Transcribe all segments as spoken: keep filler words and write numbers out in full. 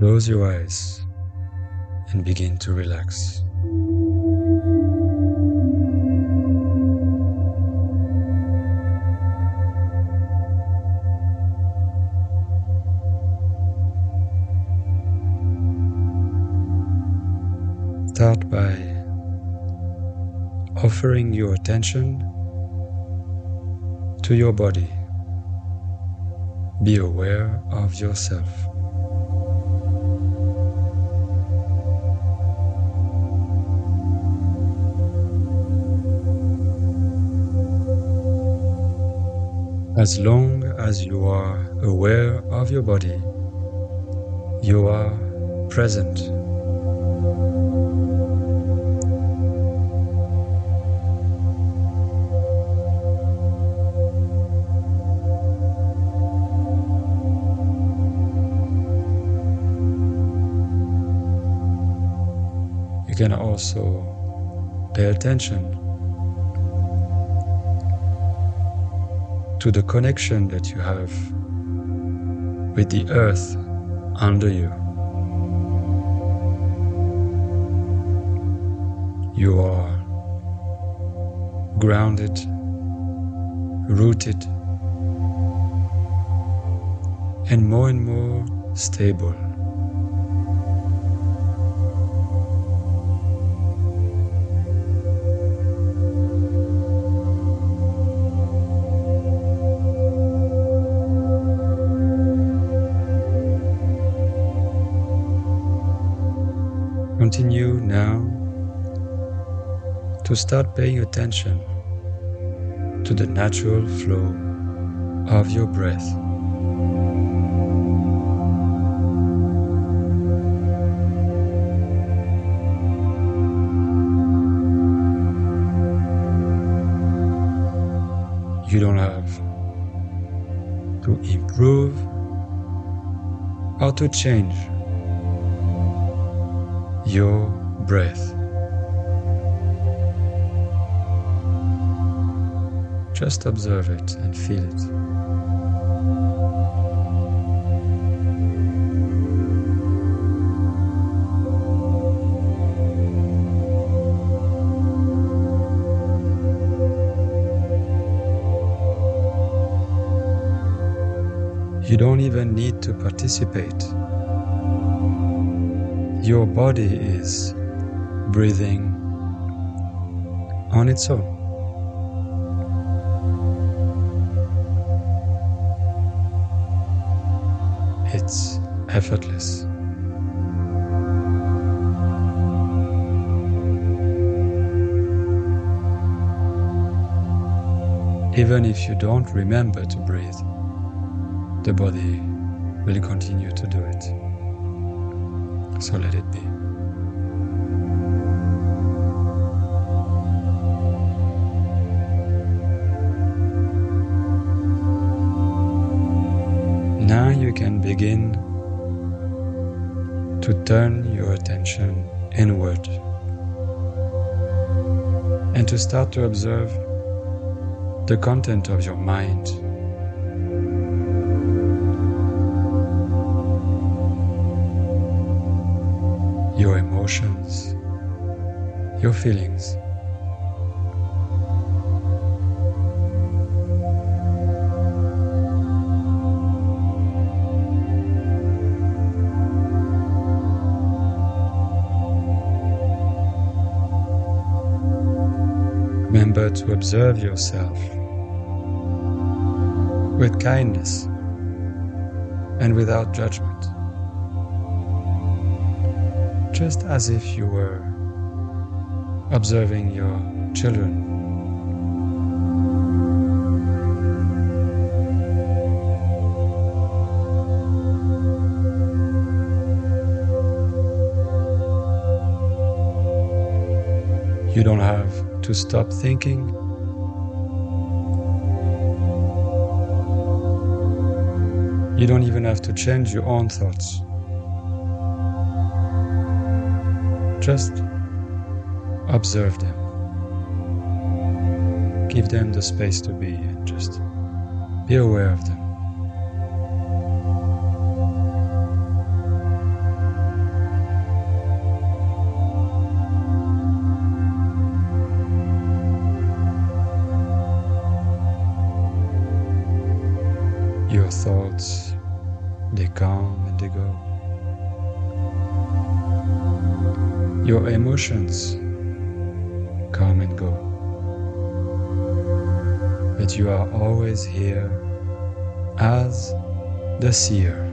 Close your eyes and begin to relax. Start by offering your attention to your body. Be aware of yourself. As long as you are aware of your body, you are present. You can also pay attention to the connection that you have with the earth under you. You are grounded, rooted, and more and more stable. Continue now to start paying attention to the natural flow of your breath. You don't have to improve or to change your breath. Just observe it and feel it. You don't even need to participate. Your body is breathing on its own. It's effortless. Even if you don't remember to breathe, the body will continue to do it. So let it be. Now you can begin to turn your attention inward and to start to observe the content of your mind. Your emotions, your feelings. Remember to observe yourself with kindness and without judgment. Just as if you were observing your children. You don't have to stop thinking. You don't even have to change your own thoughts. Just observe them. Give them the space to be and just be aware of them. Your thoughts, they come and they go. Your emotions come and go. But you are always here as the seer.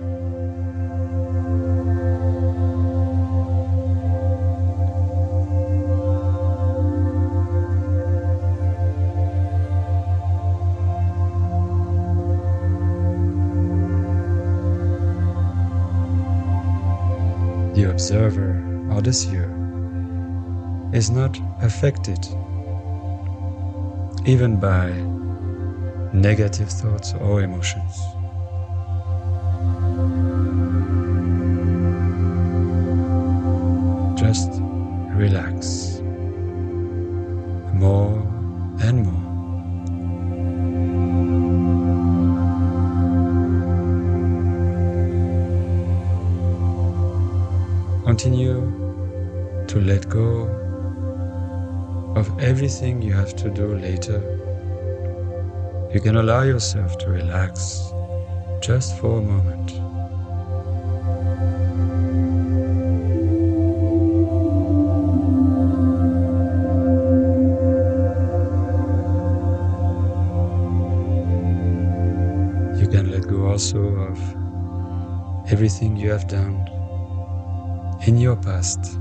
The observer or the seer is not affected even by negative thoughts or emotions. Just relax more and more. Continue to let go of everything you have to do later. You can allow yourself to relax just for a moment. You can let go also of everything you have done in your past,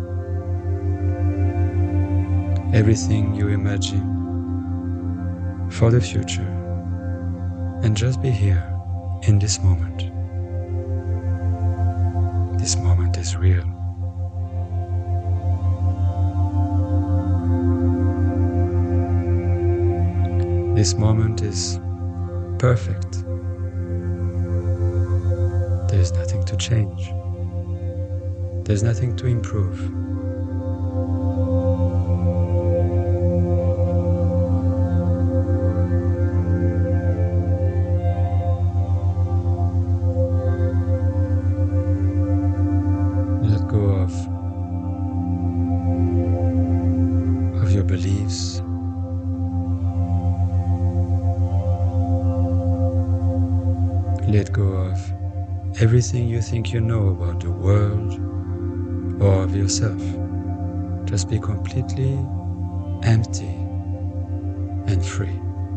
everything you imagine for the future, and just be here in this moment. This moment is real. This moment is perfect. There is nothing to change. There's nothing to improve. Let go of, of your beliefs. Let go of everything you think you know about the world or of yourself. Just be completely empty and free.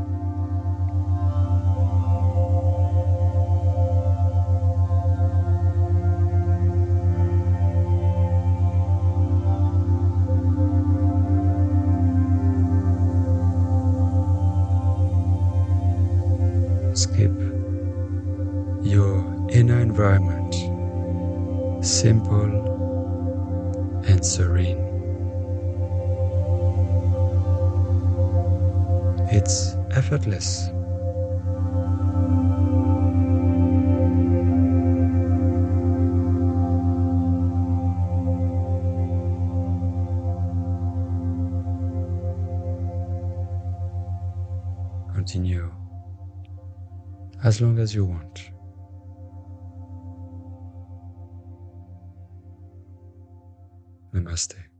Skip your inner environment, simple and serene. It's effortless. Continue as long as you want. Namaste.